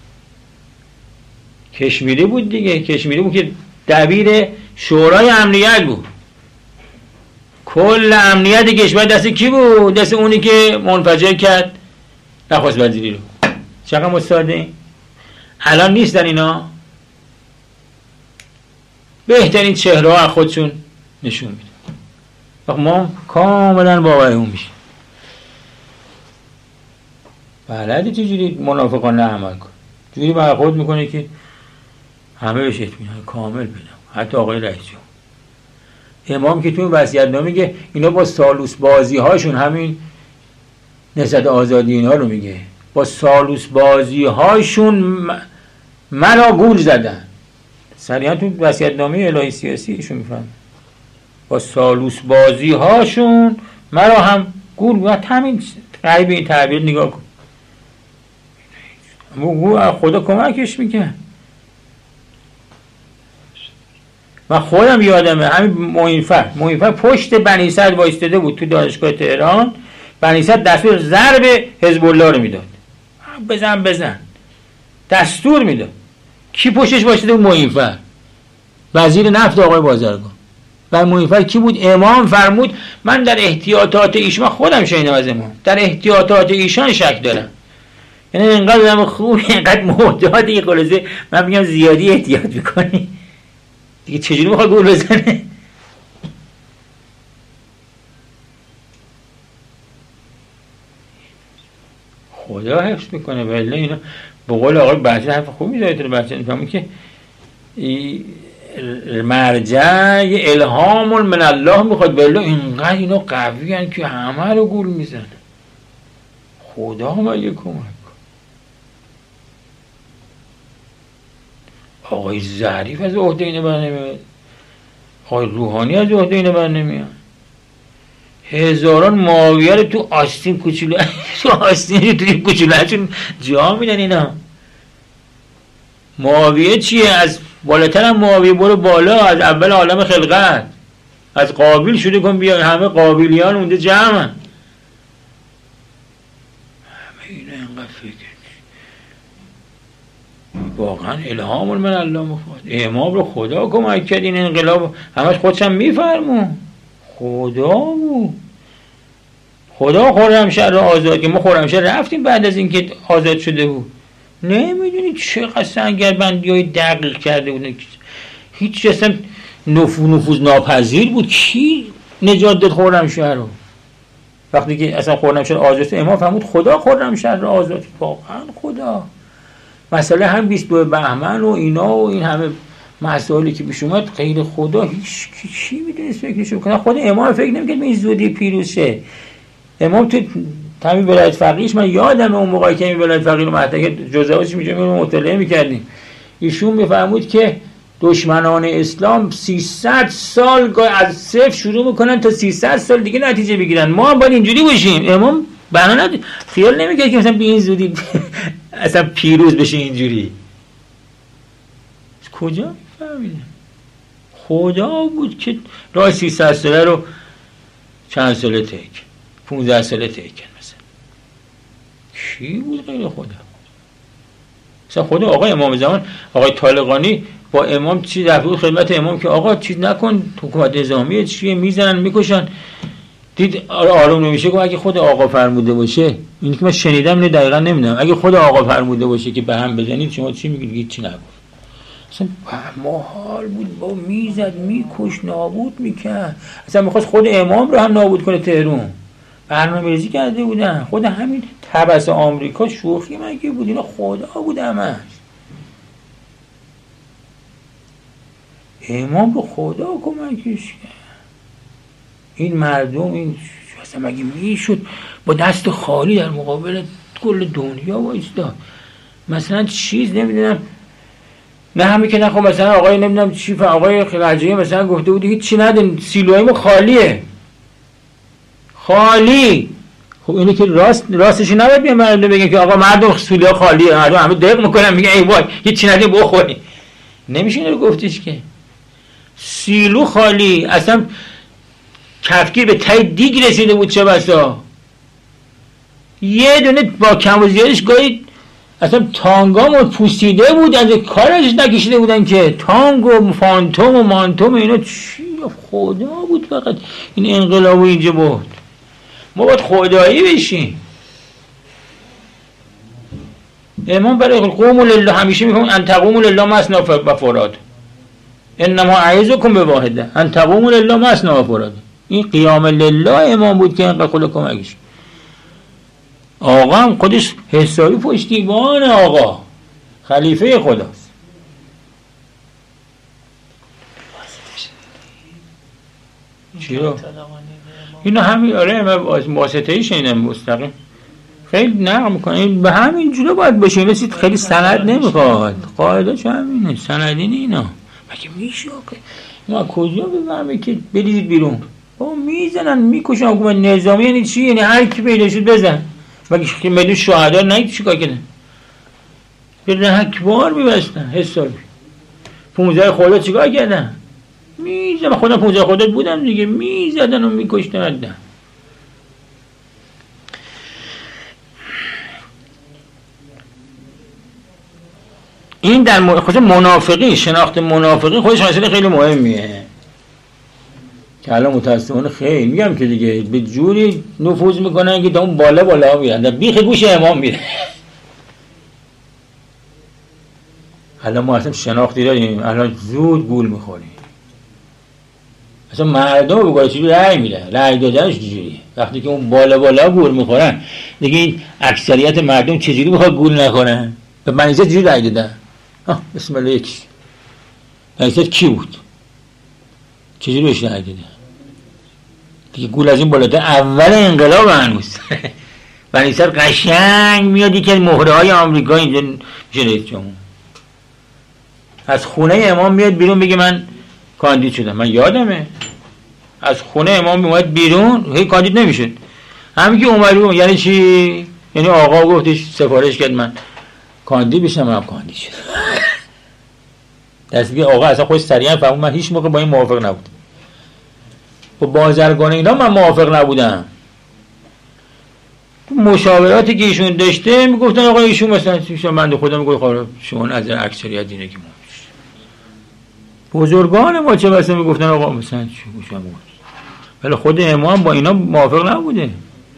کشمیری بود دیگه، کشمیری بود که دبیر شورای امنیت بود. کل امنیت کشور دست کی بود؟ دست اونی که منفجر کرد نخست وزیری رو. چقدر مستعده این؟ الان نیستن اینا؟ بهترین چهره ها خودشون نشون میده. ما کاملا باورمون میشه. بلدی چجوری منافقانه عمل کن، جوری برخورد میکنه که همه بهش اطمینان کامل بدن، حتی آقای رئیس جمهور. امام که تو وصیت‌نامه میگه اینا با سالوس بازی هاشون، همین نسبت آزادی اینا رو میگه، با سالوس بازی هاشون منو گول زدن. صریحا تو وصیت‌نامه الهی سیاسی ایشون میفهم با سالوس بازی هاشون مرا هم گول زدن. همین قریب این تعبیر نگاه کن، خدا کمکش میکنه. من خودم یادمه همین معینفر معینفر پشت بنی صدر وایستاده بود تو دانشگاه تهران. بنی صدر دستور ضرب حزب الله رو میداد، بزن بزن دستور میداد. کی پشتش وایستاده بود؟ معینفر، وزیر نفت آقای بازرگان. و معینفر کی بود؟ امام فرمود من در احتیاطات ایشان، خودم شنیدم از امام، در احتیاطات ایشان شک دارم. یعنی اینقدر آدم خوب، اینقدر محتاطی، خلاصه من میگم زیادی احتیاط میکنی دیگه، چجوری میخواد گول بزنه؟ خدا حفظ میکنه. ولی اینا به قول آقای بحثی حرف خوب میذاره تو بحثی، میفهمی که مرجع الهام من الله میخواد. ولی اینقدر اینا قوی هن که همه رو گول میزنه. خدا مگه کمک. آقای ظریف از عهده اینو بر نمیاد، آقای روحانی از عهده اینو بر نمیاد. هزاران معاویه رو تو آستین کوچولو تو آستین توی کوچولوشون جا میدن اینا. معاویه چیه؟ از بالاتر هم معاویه برو بالا، از اول عالم خلقت، از قابیل شروع کن بیا، همه قابیلیان اونده جمع همه اینو اینقدر فکر واقعا الهام من الله مخواد. امام رو خدا کمک کرد این انقلاب همش خودشم میفرمون خدا بود. خدا خرمشهر رو آزاد که ما خرمشهر رفتیم بعد از اینکه آزاد شده بود. نمیدونی چقدر سنگربندی های دقیق کرده بود، هیچ اصلا نفوذ نفوذ ناپذیر بود. کی نجات داد خرمشهر رو؟ وقتی که اصلا خرمشهر آزاد شد امام فرمود خدا خرمشهر رو آزاد کرد. واقعا خدا. مسئله هم بیست و دو بهمن و اینا و این همه مسائلی که پیش اومد غیر خدا هیچ کی میدونست فکرشو کنه. خود امام فکر نمیکرد به این زودی پیروز شه. امام تو تامین ولایت فقیهش من یادم اون موقعی که این ولایت فقیه رو مطلع جزئیاتش میگم مطالعه میکردیم، ایشون میفرمود که دشمنان اسلام سیصد سال از صفر شروع میکنن تا سیصد سال دیگه نتیجه بگیرن. ما هم باید اینجوری باشیم. امام بنا خیال نمیکرد که مثلا به این زودی اصلا پیروز بشه اینجوری. کجا فهمیده؟ خدا بود که راه سیصد ساله رو چند ساله تک پونزده ساله تک کرد. مثلا کی بود غیر خدا؟ مثلا خدا آقای امام زمان آقای طالقانی با امام چی رفت خدمت امام که آقا چیز نکن، حکومت نظامیه چیه میزنن میکشن. دید آروم نمیشه. گفت اگه خود آقا فرموده باشه، این که من شنیدم نه دقیقا نمیدونم، اگه خود آقا فرموده باشه که به هم بزنید شما چی میگید؟ هیچ چی نگفت. اصلا محال بود، با میزد میکش نابود میکرد. اصلا میخواست خود امام رو هم نابود کنه. تهران برنامه‌ریزی کرده بودن. خود همین طبس آمریکا شوخی مگه بود؟ اینا خدا بود همش. امام رو خدا کمکش کرد. این مردم این اصلا مگه میشد با دست خالی در مقابل کل دنیا وایساد؟ مثلا چیز نمیدونم نه همین که نخواه مثلا آقای نمیدونم چی آقای رجایی مثلا گفته بود هیچ چی ندین، سیلوهای ما خالیه خالی. خب اینه که راست راستش نباید بیان مردم بگن که آقا مردم سیلوها خالیه، مردم همه دق میکنن میگن ای وای هیچ چی ندین بخورین. نمیشه اینو گفتش که سیلو خالی. اصلا کفگیر به تای دیگ رسیده بود. چه بسا یه دونه با کم و زیادش گاهی اصلا تانگامو پوسیده بود، از کارش نکشیده بودن که تانگ و فانتوم و مانتوم اینا چی خدا بود. فقط این انقلاب اینجا بود. ما باید خدایی بشیم. امام برای قوم لله همیشه میگم ان تقوموا لله مثنی و فراد، انما اعظکم بواحده ان تقوموا لله مثنی و فراد. این قیام لله امام بود که اینقدر خدا کمکش. آقا هم خودش حسابی پشتیبان آقا خلیفه خداست. چی رو؟ اینو همین آره واسطه ایش اینه مستقیم خیلی نقل میکنه. به همین جوره باید باشه. این رسید خیلی سند نمیخواد. قاعده چه همینه سندی نه اینا. مگه میشه آقا ما کجا بفهمه که بریزید بیرون؟ او میزنن میکشن. حکومت نظامی یعنی چی؟ یعنی هر کی پیدا شد بزن. مگه که میدون شهدا نه چیکار کردن؟ به رهکبار میبستن حسابی. پونزده خدا چیکار کردن؟ میزدن. خودم پونزده خدا بودم دیگه، میزدن و میکشتن. این در خود منافقی، شناخت منافقی خودش مسئله خیلی مهمیه که الان متاسفانه خیلی میگم که دیگه به جوری نفوذ میکنن که تا اون بالا بالا میرن، در بیخ گوش امام میره. الان ما اصلا شناختی داریم، الان زود گول میخوریم. اصلا مردم رو بگوید چجوری رأی میده، رأی دادنش چجوریه وقتی که اون بالا بالا گول میخورن. دیگه این اکثریت مردم چجوری میخواد گول نخورن؟ به منیزه چجوری رأی دادن؟ آه بسم الله یکی منیزه کی بود؟ چجوری بهش رأی دادن؟ دیگه گول از این بالاتر اول انقلاب هنوز منیزه قشنگ میاد یکی از مهره های آمریکا اینجا میشه رئیس جمهور. از خونه امام میاد بیرون بگه من کاندید شدم. من یادمه از خونه امام اومد بیرون هی کاندید نمیشد. همین که اومد بیرون یعنی چی؟ یعنی آقا گفتش سفارش کرد من کاندید بشم، من کاندید شد. دست دیگه آقا اصلا خودش سریعا فهمید من هیچ موقع با این موافق نبودم. با بازرگان اینا من موافق نبودم. مشاوراتی که ایشون داشته میگفتن آقا ایشون مثلا ایشون بنده خدا میگه خب شما نظر اکثریت اینه که ما بزرگان ما چه مثلا میگفتن آقا مثلا چی شما، ولی خود امام با اینا موافق نبوده.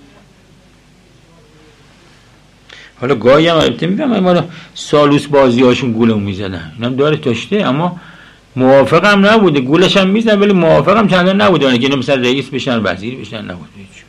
حالا گاهی هم البته میگم ما سالوس بازیاشون گولمون میزدن، اینم داره داشته، اما موافق هم نبوده. گولش هم میزدن ولی موافق هم چندان نبوده که اینا مثلا رئیس بشن وزیر بشن، نبوده.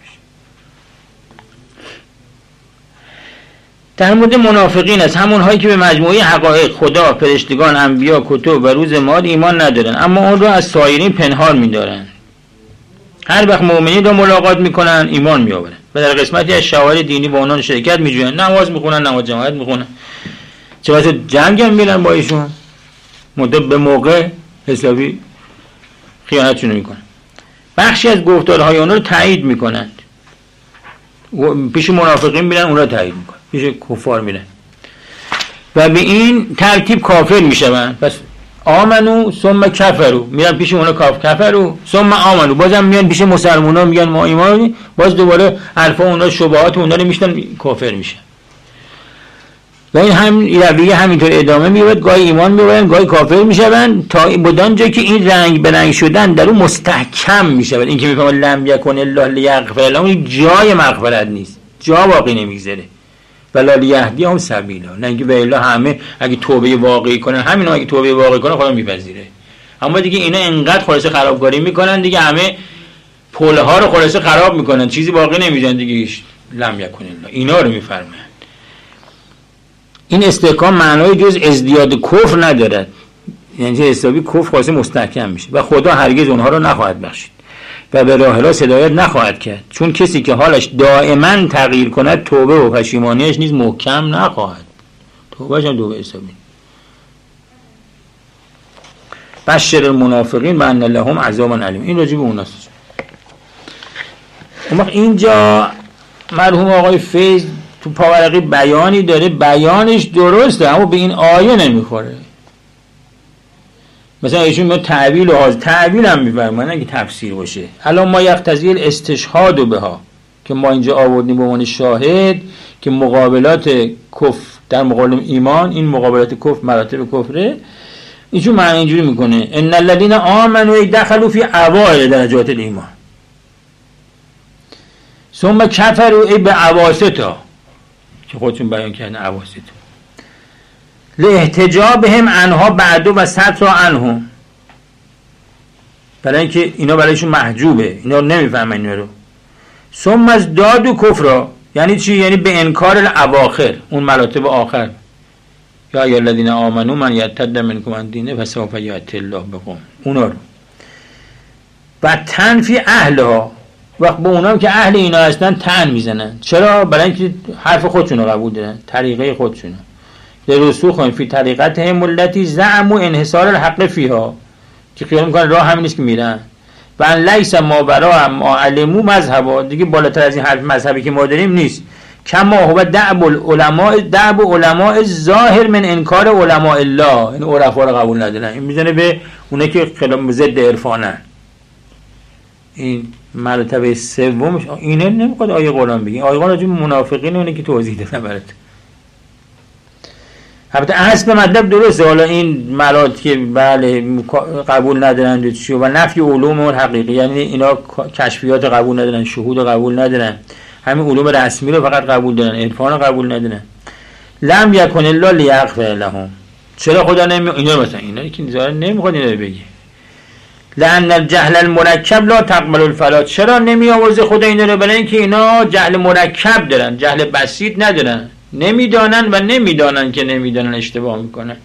در مورد منافقین است، همون هایی که به مجموعه حقایق خدا، فرشتگان، انبیا، کتب و روز معاد ایمان ندارن اما اون رو از سایرین پنهان می‌دارن. هر وقت مؤمنین رو ملاقات میکنن ایمان میآورن و در قسمتی از شعائر دینی با اونها شرکت میجوین، نماز میخونن، نماز جماعت میخونن، چه واسه جنگ هم میرن با ایشون، مدت به موقع حسابی خیانتشون میکنن. بخشی از گفتارهای اونها رو تایید میکنند، پیش منافقین میرن اونها تایید میکنن، پیش کفار میرن و به این ترتیب کافر میشن. پس آمنو ثم کفرو، میرن پیش اونها کاف کفرو ثم آمنو، بازم میان پیش مسلمونا میگن ما ایمان، باز دوباره الفا اونها شبهات اونها رو میشتن کافر میشن. و این هم رویه همینطور ادامه میاد، گاهی ایمان میآورن گاهی کافر میشن تا بدان جایی که این رنگ به رنگ شدن در اون مستحکم میشه. این که میفهمن لم یکن الله لیغفر لهم، جای مغفرت نیست، جا باقی نمیگذاره. ولا لیهدیهم سبیلا، نه اینکه والا همه اگه توبه واقعی کنن، همینا اگه توبه واقعی کنن خدا میپذیره. اما دیگه اینا انقدر خلاصه خرابکاری میکنن دیگه، همه پله ها رو خلاصه خراب میکنن، چیزی باقی نمیذارن دیگه. ایش لم یکن الله اینا رو میفرمایند. این استحکام معنای جز ازدیاد کفر ندارد، یعنی حسابی کفر خاصه مستحکم میشه و خدا هرگز اونها رو نخواهد بخشید و به راه راست هدایت نخواهد کرد، چون کسی که حالش دائما تغییر کند توبه و پشیمانیش نیز محکم نخواهد. توبهش هم توبه حسابی. بشر المنافقین و ان لهم عذابا علیم، این راجع به اوناست. اما اینجا مرحوم آقای فیض تو پاورقی بیانی داره، بیانش درسته اما به این آیه نمیخوره. مثلا ایشون میگه تعویل و حاضر، تعویل هم میفرمایند اگه تفسیر باشه. الان ما یقتضی الاستشهاد بها که ما اینجا آوردیم به عنوان شاهد که مقابلات کفر در مقابل ایمان، این مقابلات کفر مراتب کفره. ایشون معنی اینجوری میکنه ان الذين آمنوا دخلوا فی اوائل درجات الایمان ثم کفروا ای به اواسطها، که خودشون بیان کردن اواسط، لاحتجابهم عنها بعد و ستر عنهم، برای اینکه اینا برایشون محجوبه، اینا نمیفهمن اینا رو. ثم از داد و کفر، یعنی چی؟ یعنی به انکار الاواخر، اون مراتب آخر. یا ای الذین آمنوا من یرتد منکم عن دینه فسوف یأتی الله بقوم، اونا رو. و تنفی اهلها، وقت به اونام که اهل اینا هستن تن میزنن. چرا؟ برای اینکه حرف خودشون رو قبول دارن، طریقه خودشون. لرسوخ فی طریقتهم التي زعموا انحصار الحق فیها، که خیال میکنن راه همین نیست که میرن. و ان لیس ما برا ما علموا مذهبا، دیگه بالاتر از این حرف مذهبی که ما داریم نیست. کما هو دعب العلماء دعب علماء الظاهر من انکار علماء الله، این عرفا رو قبول ندارن. این میزنه به اونایی که خلاف ضد عرفانن. این مرتبه سومش اینه نمیخواد آیه قرآن بگی. آیه قرآن راجع به منافقین اونه که توضیح دادن برات. البته اصل مطلب درسته، حالا این مراتب که بله قبول ندارن چی و نفی علوم و حقیقی، یعنی اینا کشفیات قبول ندارن، شهود قبول ندارن، همین علوم رسمی رو فقط قبول دارن، عرفان رو قبول ندارن. لم یکن الله لیغفر لهم، چرا خدا نمی اینا مثلا اینا که ظاهرا نمیخواد اینا رو بگه. لأن الجهل المرکب لا تقبل الفلات، چرا نمی آورزه خدا اینا رو؟ برای اینکه اینا جهل مرکب دارن، جهل بسیط ندارن، نمیدانن و نمیدانن که نمیدانن اشتباه میکنن.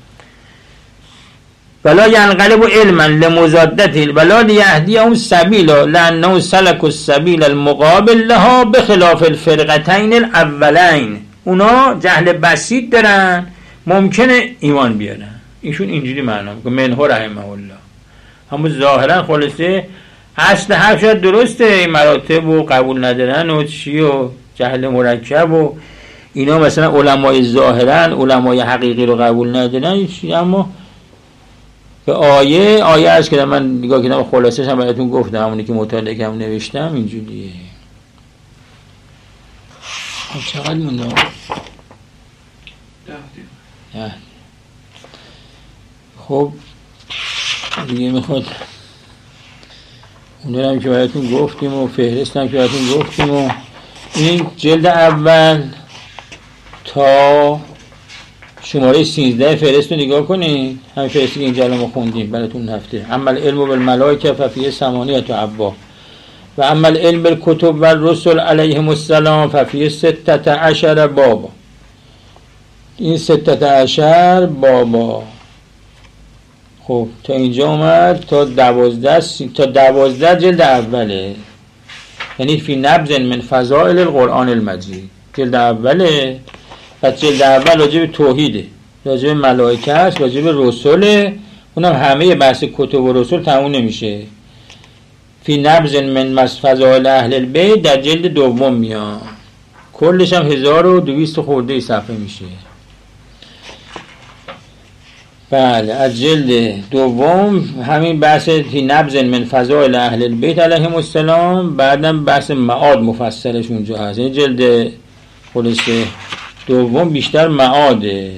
ولا ينقلب علما لمزادته ولا ليهديهم سبيلا لانه سلك السبيل المقابل لها بخلاف الفرقتين الاولين. اونا جهل بسیط دارن، ممکنه ایمان بیارن. ایشون اینجوری معنا میکنه منه رحمه الله، اما ظاهرا خلاصه اصل حرف شاید درسته، این مراتب و قبول ندارن و چی و جهل مرکب و اینا مثلا علمای ظاهرن علمای حقیقی رو قبول ندارن چی، اما به آیه آیه از که من نگاه کردم خلاصش هم براتون گفتم، همونی که مطالعه کردم نوشتم اینجوریه. چقدر مونده؟ ده. خب دیگه میخواد اون هم که براتون گفتیم و فهرست هم که براتون گفتیم و این جلد اول تا شماره سیزده فهرست رو نگاه کنید، همین فهرستی که اینجا ما خوندیم براتون هفته. اما العلم بالملائکه ففیه ثمانیة ابواب و اما العلم بالکتب و الرسل علیهم السلام ففیه ستة عشر بابا. این ستة عشر بابا خب تا اینجا اومد تا دوازده تا دوازده جلد اوله، یعنی فی نبذ من فضائل القرآن المجید جلد اوله. پس جلد اول راجع به توحیده، راجع به ملائکه است، راجع به رسوله، اونم همه بحث کتب و رسول تموم نمیشه. فی نبذ من فضائل اهل البیت در جلد دوم میاد، کلش هم هزار و دویست خورده صفحه میشه. بله از جلد دوم همین بحث فی نبذ من فضائل اهل البیت علیهم السلام، بعدم بحث معاد مفصلش اونجا هست. این جلد خلاصه دوم بیشتر معاده.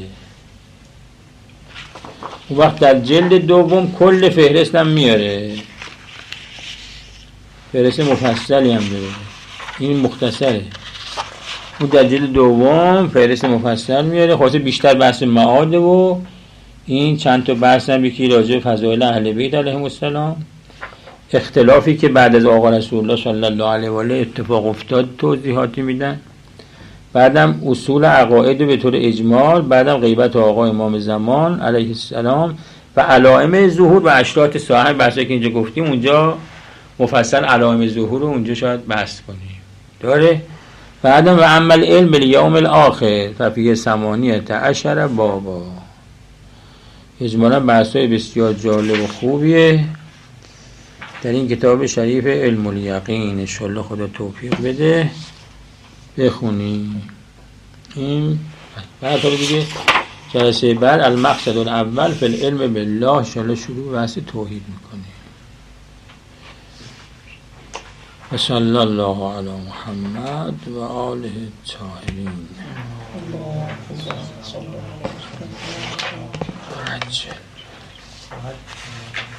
وقت در جلد دوم کل فهرست هم میاره، فهرست مفصلی هم داره، این مختصره. اون در جلد دوم فهرست مفصل میاره، خلاصه بیشتر بحث معاده و این چند تا بحث هم یکی راجع به فضائل اهل بیت علیهم السلام، اختلافی که بعد از آقا رسول الله صلی الله علیه و آله اتفاق افتاد توضیحاتی میدن. بعدم اصول عقاید به طور اجمال، بعدم غیبت آقا امام زمان علیه السلام و علائم ظهور و اشراط ساعت، بحثی که اینجا گفتیم اونجا مفصل علائم ظهور رو اونجا شاید بحث کنیم داره. بعدم و عمل علم بالیوم الاخر ففیه ثمانیة عشر بابا. اجمالا بحثای بسیار جالب و خوبیه در این کتاب شریف علم الیقین. ان شاء الله خدا توفیق بده بخونیم. این بعد دیگه جلسه بعد المقصد الاول فی العلم بالله ان شاء الله شروع بحث توحید میکنیم. و صلی الله علی محمد و آله الطاهرین. عجل